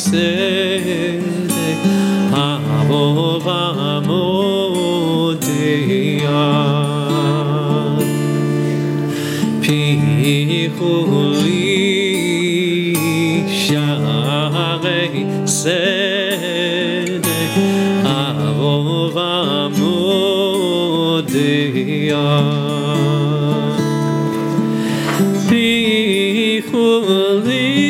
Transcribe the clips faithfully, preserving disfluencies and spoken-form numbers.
צדק אבוב עמודיה פיחו לי שערי צדק אבוב עמודיה פיחו לי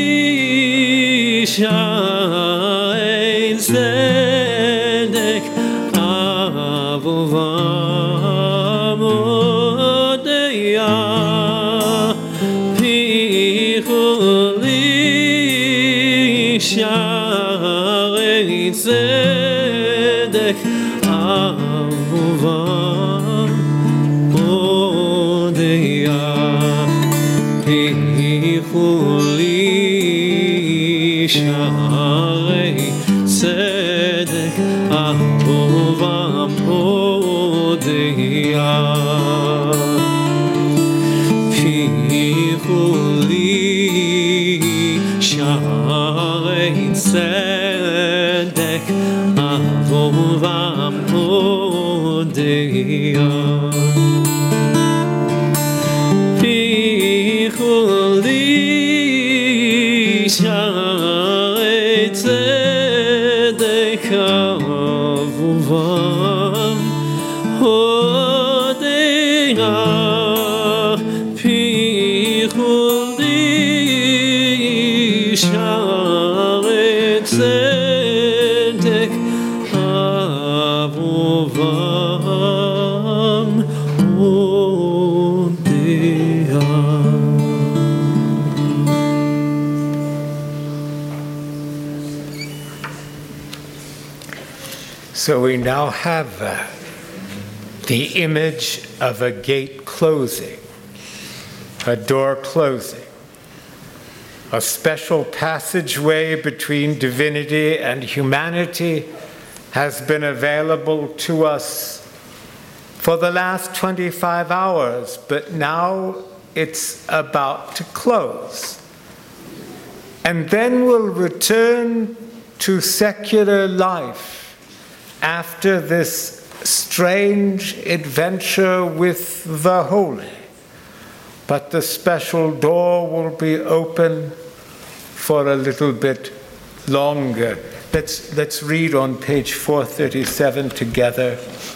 שערי צדק אבוב עמודיה פיחו לי שערי צדק אבוב עמודיה פיחו לי שערי צדק אבוב עמודיה פיחו לי שערי צדק אבוב עמודיה פיחו לי שערי צדק אבוב עמודיה פיחו לי שערי צדק אבוב עמודיה. So we now have uh, the image of a gate closing, a door closing, a special passageway between divinity and humanity has been available to us for the last twenty-five hours, but now it's about to close. And then we'll return to secular life after this strange adventure with the holy. But the special door will be open for a little bit longer. Let's, let's read on page four thirty-seven together.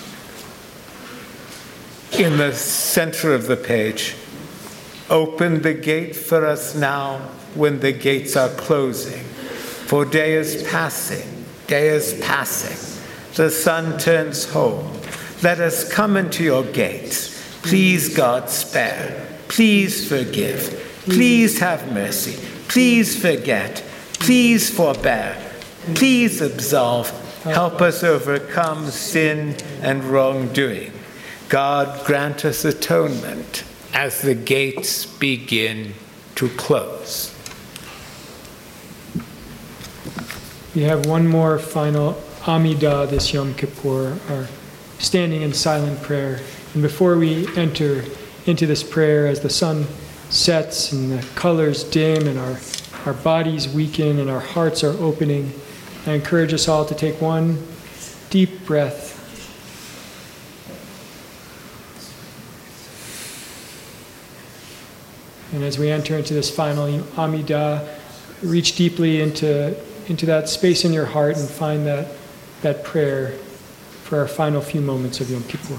In the center of the page, open the gate for us now when the gates are closing. For day is passing, day is passing. The sun turns home. Let us come into your gates. Please, God, spare. Please forgive. Please have mercy. Please forget. Please forbear. Please absolve. Help us overcome sin and wrongdoing. God, grant us atonement as the gates begin to close. We have one more final Amidah this Yom Kippur, our standing in silent prayer. And before we enter into this prayer, as the sun sets and the colors dim and our, our bodies weaken and our hearts are opening, I encourage us all to take one deep breath. And as we enter into this final Amidah, reach deeply into, into that space in your heart and find that, that prayer for our final few moments of Yom Kippur.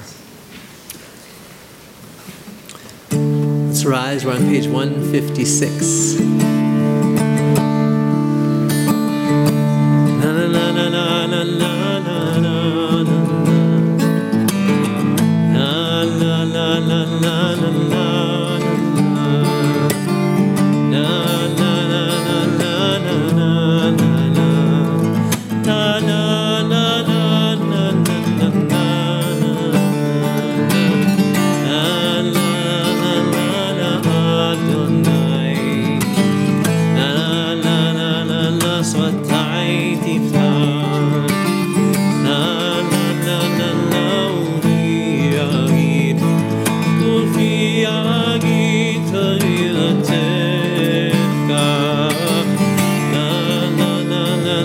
Let's rise. We're on page one fifty-six. Na na na na na na na na na na na na na. Na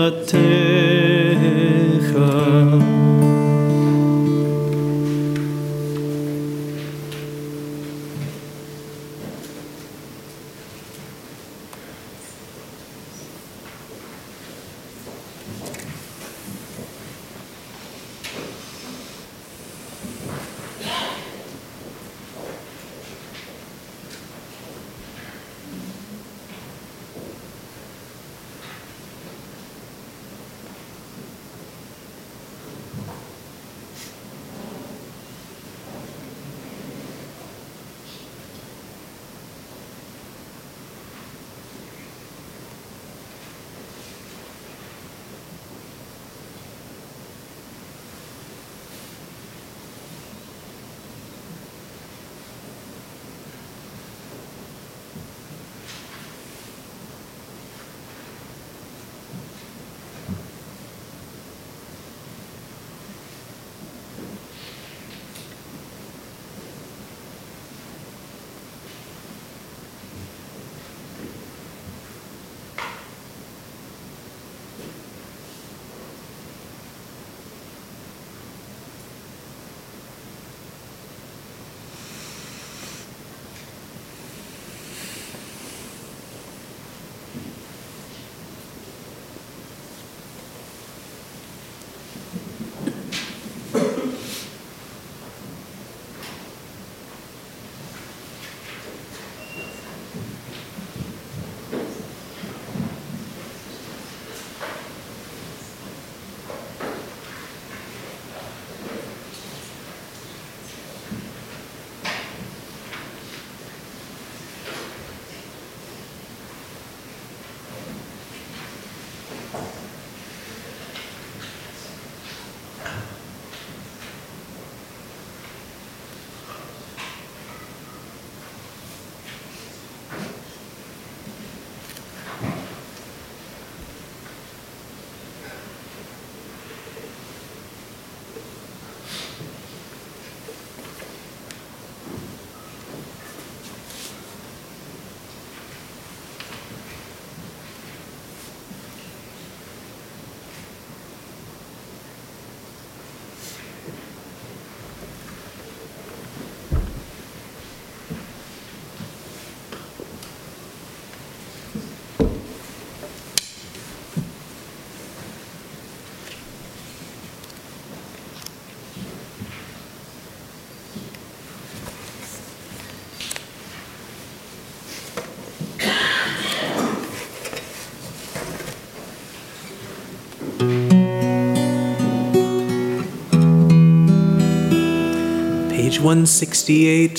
Page one sixty-eight.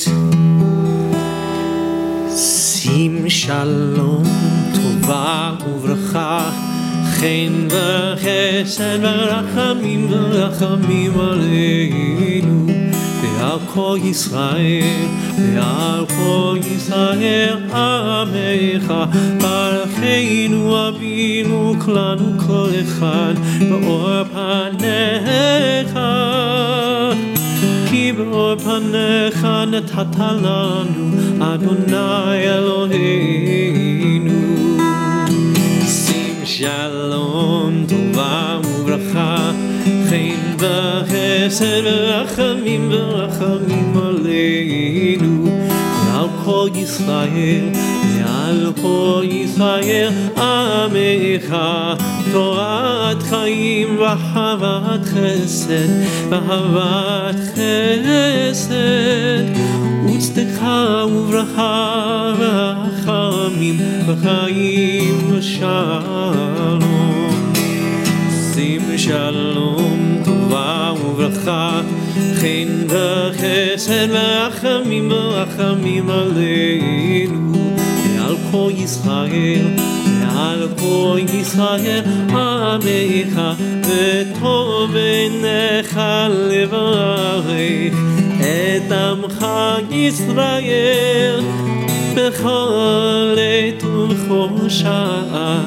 Sim shalom tova uvracha chen v'chesed v'rachamim v'rachamim aleinu ve'al kol Yisrael ve'al kol Yisrael amecha barecheinu avinu klanu kol echad b'or panecha Ki b'or panecha netata lanu Adonai Eloheinu Sim shalom tova uvracha chen v'chesed v'rachamim v'rachamim aleinu ve'al kol Yisrael ve'al kol Yisrael amecha Torat chaim v'ahavat chesed v'ahavat chesed Utztecha uvracha v'rachamim v'chaim v'shalom Sim shalom tova uvracha chen v'chesed v'rachamim v'rachamim aleinu ve'al kol Yisrael ve'al kol Yisrael amecha v'tov einecha levarech et amcha Yisrael b'chol עת ובכל שעה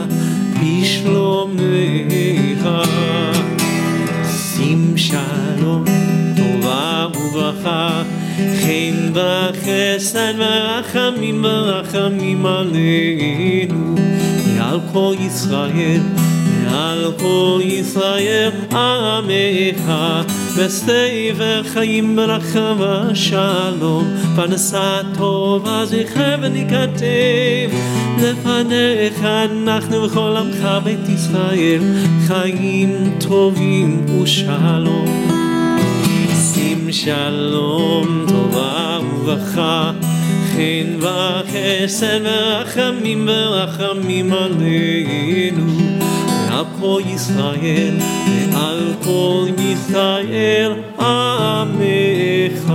בשלומך שים שלום טובה וברכה חן וחסד ורחמים ורחמים עלינו ועל כל ישראל על כל ישראל עמך, בסבר חיים ברכה ושלום, פרנסה טובה זכר ונכתב, לפניך אנחנו וכל עמך בית ישראל, חיים טובים ושלום. שים שלום טובה וברכה, חן וחסד ורחמים ורחמים עלינו, ועל כל ישראל ועל כל ישראל עמך.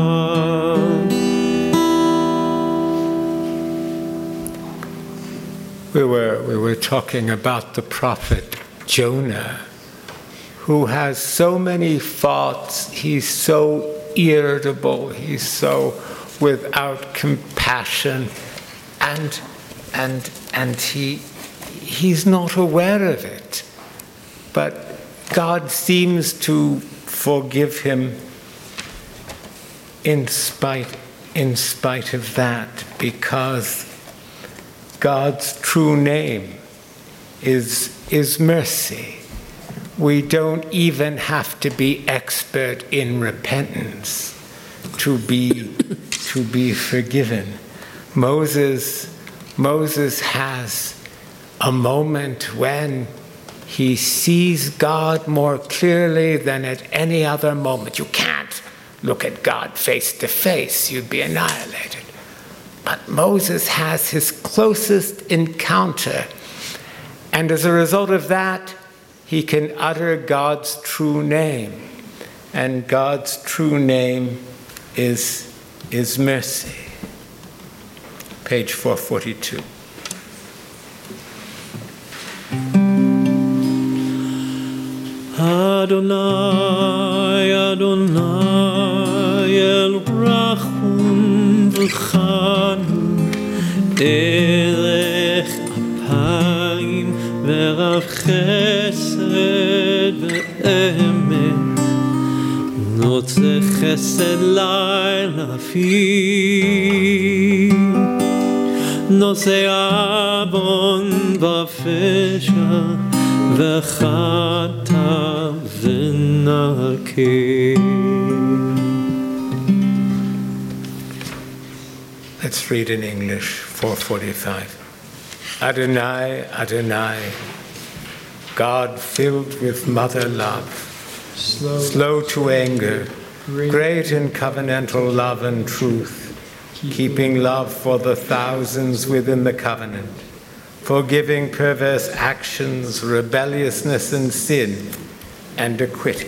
We were, we were talking about the prophet Jonah, who has so many faults. He's so irritable. He's so without compassion, and and and he he's not aware of it. But God seems to forgive him in spite in spite of that, because God's true name is is mercy. We don't even have to be expert in repentance to be to be forgiven. Moses Moses has a moment when he sees God more clearly than at any other moment. You can't look at God face to face, you'd be annihilated. But Moses has his closest encounter, and as a result of that, he can utter God's true name, and God's true name is, is mercy. Page four forty-two. Adonai, Adonai, El Rachum v'Chanun, Derech Apayim v'Rav Chesed v'Emet, Notze Chesed Laila Fi, Notze Avon v'Fesha v'Chata v'Nakeh. Let's read in English, four forty-five. Adonai, Adonai, God filled with mother love, Slow, slow to anger, great, great in covenantal love and truth, keeping love for the thousands within the covenant, forgiving perverse actions, rebelliousness and sin, and acquitting.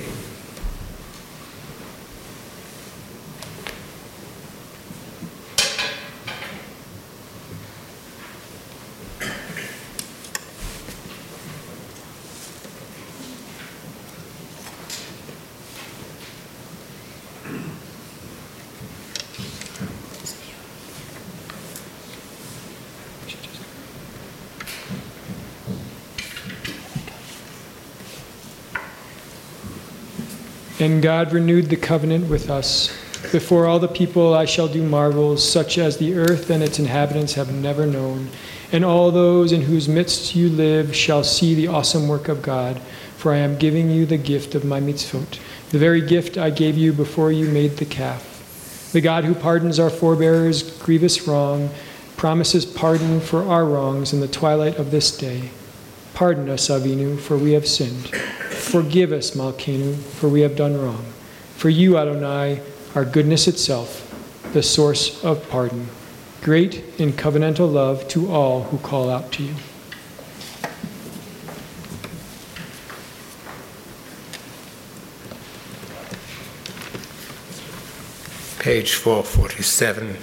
And God renewed the covenant with us. Before all the people I shall do marvels, such as the earth and its inhabitants have never known. And all those in whose midst you live shall see the awesome work of God. For I am giving you the gift of my mitzvot, the very gift I gave you before you made the calf. The God who pardons our forebears' grievous wrong promises pardon for our wrongs in the twilight of this day. Pardon us, Avinu, for we have sinned. Forgive us, Malkeinu, for we have done wrong. For you, Adonai, are goodness itself, the source of pardon, great in covenantal love to all who call out to you. Page four forty-seven.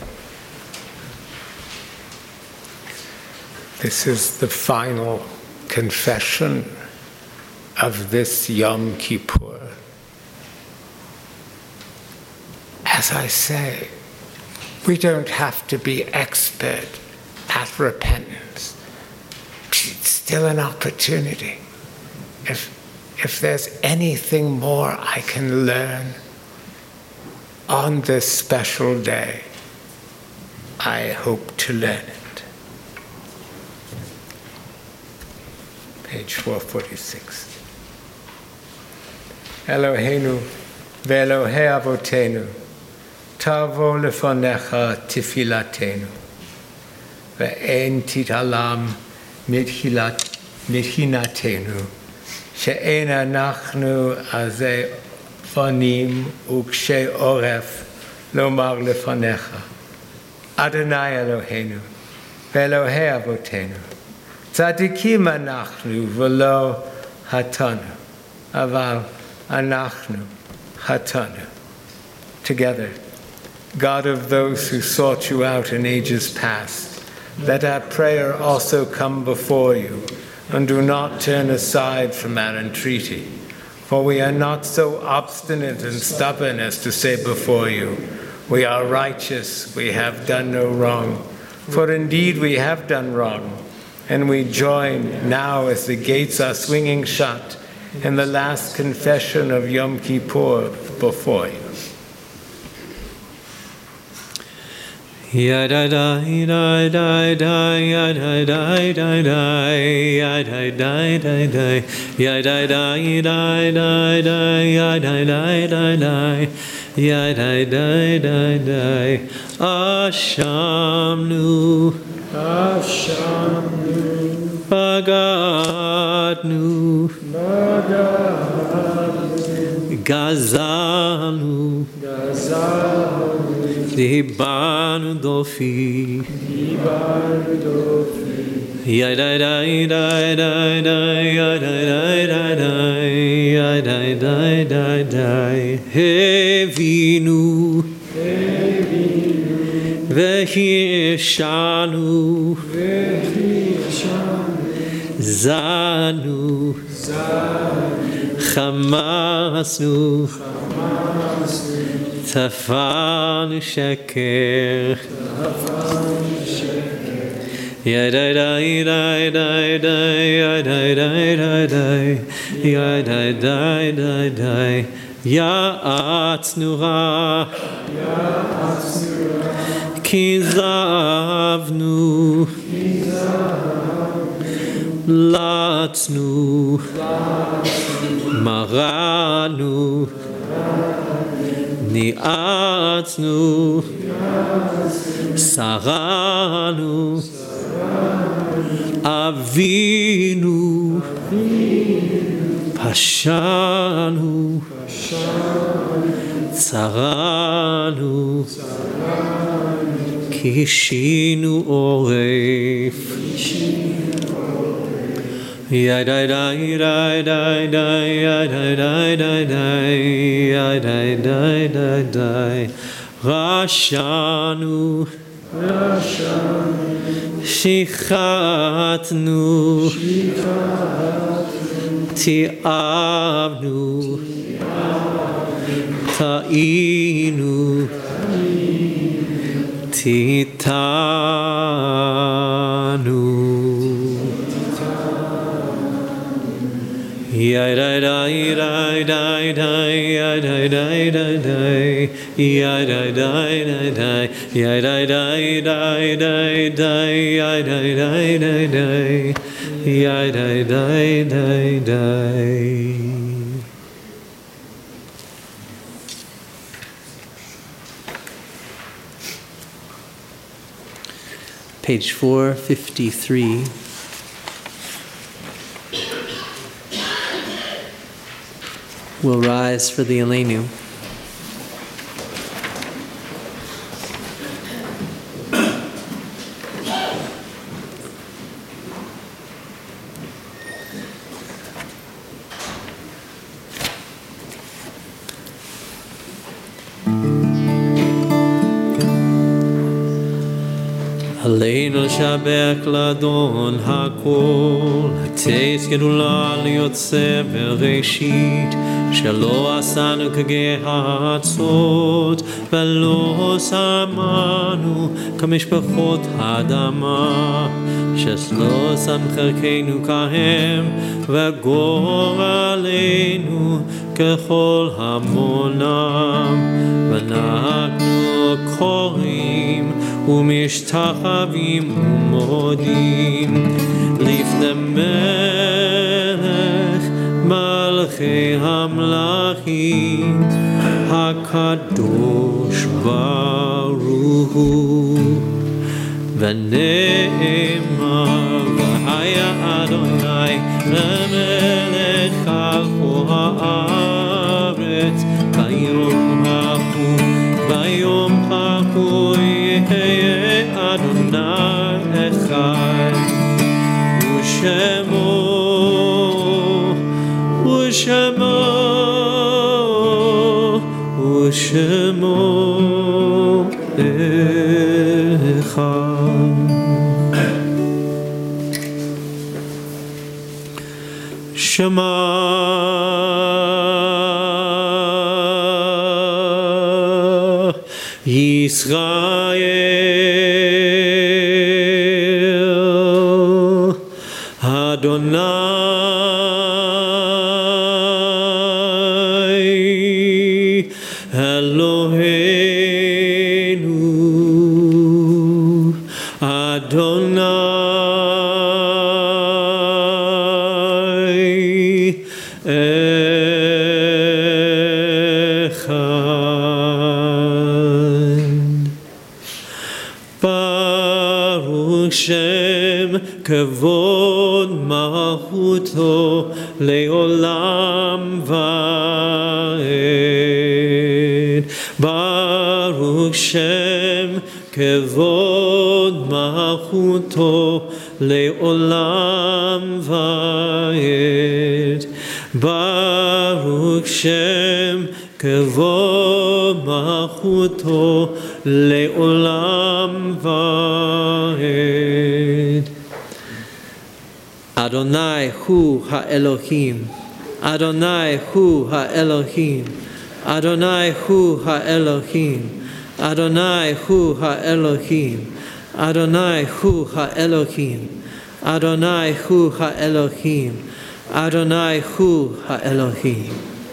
This is the final confession of this Yom Kippur. As I say, we don't have to be expert at repentance. It's still an opportunity. If, if there's anything more I can learn on this special day, I hope to learn it. Page page four forty-six. Eloheinu ve'Elohei avotenu, tavo lefonecha tefilatenu, ve'en titalam midhinatenu, she'en anachnu azeh fonim ukshe oref lomar lefonecha. Adonai Eloheinu ve'Elohei avotenu, tzadikim anachnu v'lo hatanu, aval anachnu hatanu. Together, God of those who sought you out in ages past, let our prayer also come before you, and do not turn aside from our entreaty. For we are not so obstinate and stubborn as to say before you, we are righteous, we have done no wrong. For indeed we have done wrong, and we join now as the gates are swinging shut in the last confession of Yom Kippur before you. Yada da da da da yada da da da yada da da da yada da da da da yada da da da yada da da da Ashamnu Ashamnu Bagadnu Bagadnu Gazalnu Gazalnu Dibanu dofi Dibanu dofi Yada da da da da yada da da da yada da da da Hevinu Hevinu Vehishanu Vehishanu Zanu Zanu Chamasnu Chamasnu Tafanu Sheker Tafanu Sheker Yada da da da da yada da da da yada da da da Ya'atznuha Ya'atznuha Kizavnu Latnu Maranu Ni'atznu Saranu Avinu Pashanu Tsaranu Kishinu Oref Yada da da da da yada da da da yada da da da Rashanu Shichatnu Ti'avnu Ta'inu Titanu Yada da da da da yada da da da yada da da da yada da da da da yada da da da yada da da da. Page four fifty-three. We'll rise for the Aleinu. Aleinu shabek ladon hakol, hateis gedula liotze bereshit, שלא עשנו כגהצות ולא שמענו כמשפחות האדמה שלא שם חלקנו כהם וגורלנו ככל המונם ואנחנו קוראים ומשתחווים ומודים לפני מלכי המלכים, הקדוש ברוך הוא. ונאמר והיה אדוני למלך על כל הארץ, ביום ההוא ביום ההוא יהיה אדוני אחד, ושמו ושמו ושמו אחד. שמע ישראל, אדוני אלוהינו, אדוני שם כבוד מלכותו לעולם ועד. ברוך שם כבוד מלכותו לעולם ועד. ברוך שם כבוד מלכותו לעולם ועד. אדוני הוא האלוהים, אדוני הוא האלוהים, אדוני הוא האלוהים, אדוני הוא האלוהים, אדוני הוא האלוהים, אדוני הוא האלוהים, אדוני הוא האלוהים.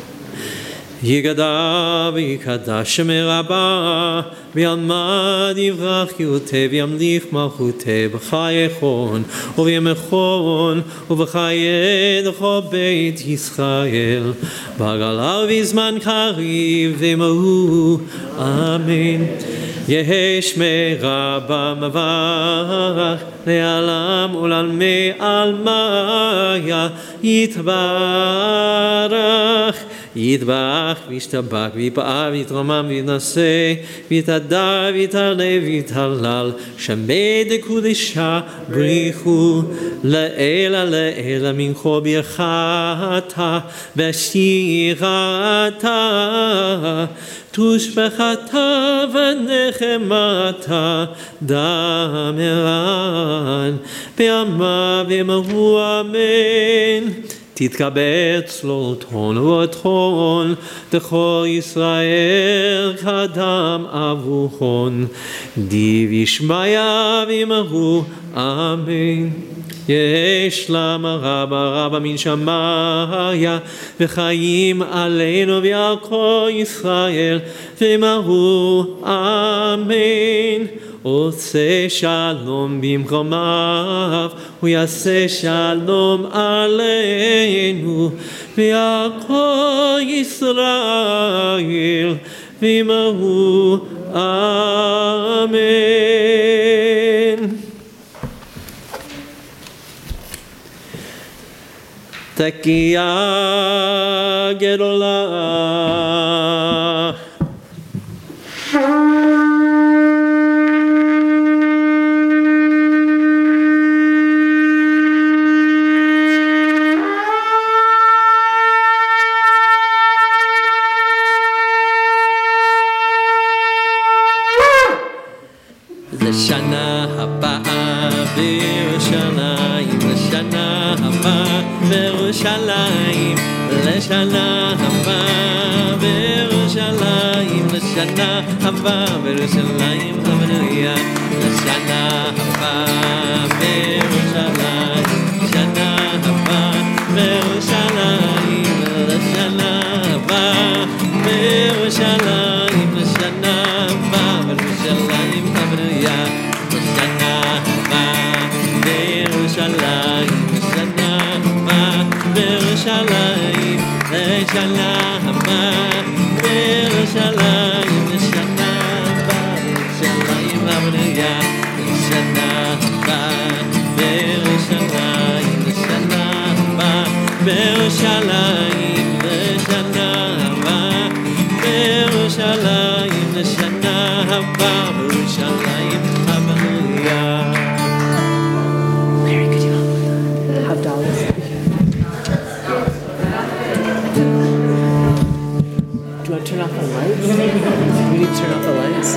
יגדל ויקדש שם רבה, וילמד יברך יוטה וימליך מלכותה בחייכון ובימיכון ובחיי לכל בית ישראל בגלל בזמן קריב ומהו אמן. יהי שמי רבה מברך לעלם ולעלמי עלמיה יתברך. יתברך וישתבח ויפאר ויתרומם ויתנשא ויתהדר ויתעלה ויתהלל שמי דקודשה בריחו לעילא לעילא מן כל ברכתה ושירתה תושבחתה ונחמתה דמרן בימיו ימהו אמן. תתקבץ צלולתון ובטחון דכל ישראל קדם אבוכון דיב ישמעיה וימהו אמן. יש למה רבה רבה מן שמיה וחיים עלינו ועל כל ישראל וימהו אמן. עושה שלום במקומיו הוא יעשה שלום עלינו ועל כל ישראל וימהו אמן. תקיעה גדולה לשנה הבאה בירושלים, לשנה הבאה בירושלים, לשנה הבאה בירושלים, לשנה הבאה בירושלים, הללויה. לשנה הבאה בירושלים, לשנה הבאה בירושלים, לשנה הבאה בירושלים, לשנה הבאה בירושלים, הללויה. לשנה הבאה בירושלים, לשנה הבאה בירושלים, Mary, could you have dollars? Do you want to turn off the lights? Do we need to turn off the lights?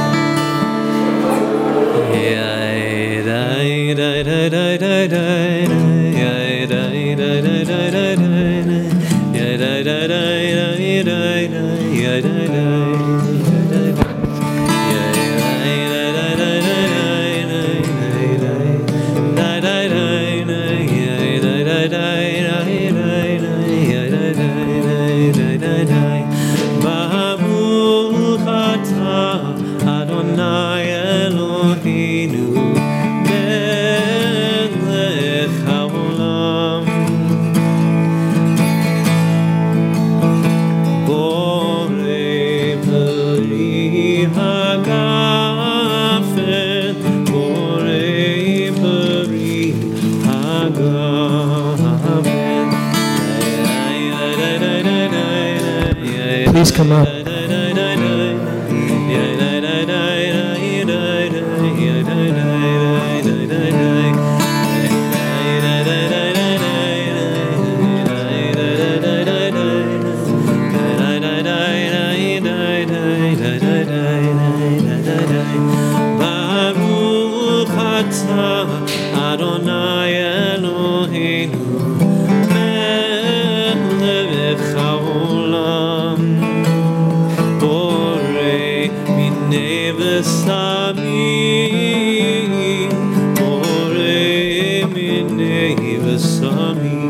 Please come up. Baruch atah Adonai Eloheinu melech haolam borei minei v'samim borei minei v'samim.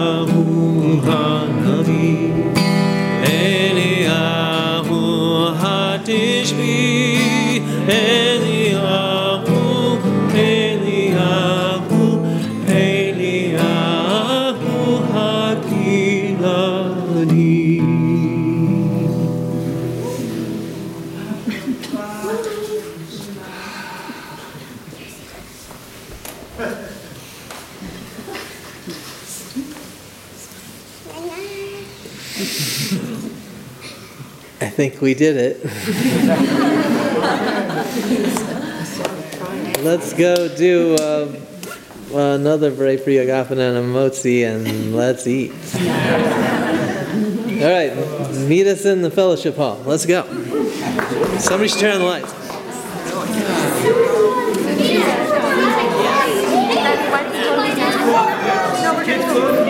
Eliyahu I think we did it. Let's go do uh, another Bre Pri Agapana and a motzi, and let's eat. All right, meet us in the fellowship hall. Let's go. Somebody should turn on the lights. No, we're gonna